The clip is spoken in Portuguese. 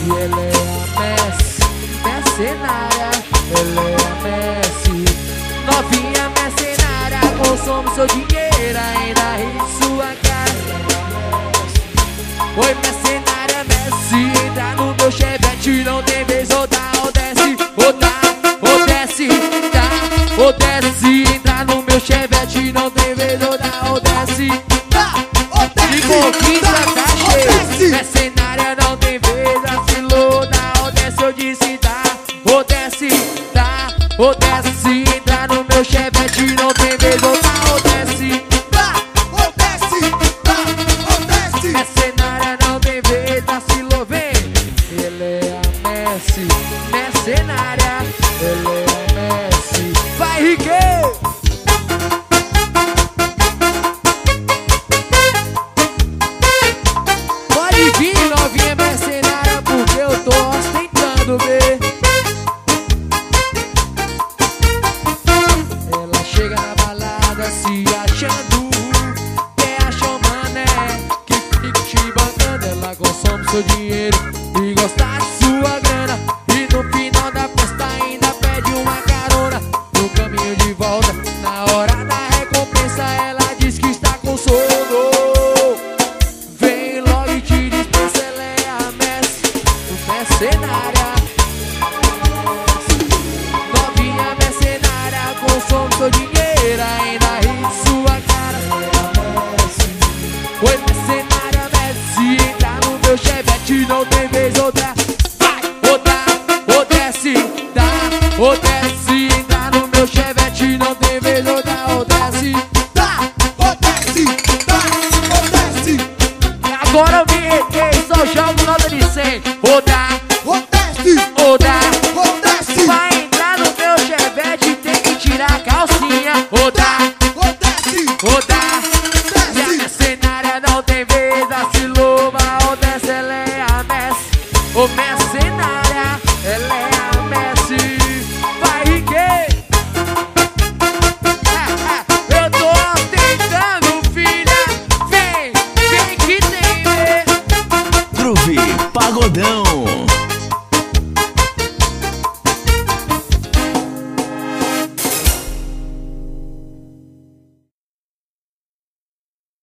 ela é a Messi, mercenária. Ela é a Messi, novinha mercenária. Consome seu dinheiro, ainda ri sua cara. Oi, mercenária Messi, entra no meu chevette, não tem vez, ou dá ou desce, ou dá ou desce, dá ou desce. Entra no meu chevette, não tem vez, ou dá ou desce, Dá ou desce, de conquista dá tá ou cheio. desce. Mercenária não tem vez, vacilou, dá ou desce. Eu disse dá ou desce, dá ou desce. Entra no meu chevette, não tem vez, ou dá ou desce. Dá ou desce, dá ou desce. Mercenária não tem vez, vacilou, vem. Ela é a Messi, mercenária. Ela é a Messi. Vai, Riquet! Pode vir, novinha mercenária, porque eu tô ostentando, ver. Ela chega na balada se achando que é a showmané, que fica te bancando. Ela consome seu dinheiro e gosta de sua grana, e no final da festa ainda pede uma carona. No caminho de volta, na hora da recompensa, ela diz que está com sono. Vem logo e te dispensa, ela é a Messi, mercenária. Novinha mercenária, consome seu dinheiro, ainda ri de sua cara. Oi, mercenária Messi, entra no meu chevette, não tem vez, ou dá, vai, ou dá, ou desce, dá, ou desce. Entra no meu chevette, não tem vez, ou dá, ou desce. Dá ou desce, dá ou desce. Agora eu me retei, só jogo nota de 100. Ou dá, Ou desce, ou dá. ou desce. Vai entrar no meu chevette, tem que tirar a calcinha. Ou dá, Ou desce, ou dá. E a desce. mercenária não tem vez, vacilou, vai ou desce. Ela é a Messi, ô mercenária. Ela é a Messi. Vai, Riquet! Eu tô tentando, filha. Vem, vem que tem, Groove Pagodão.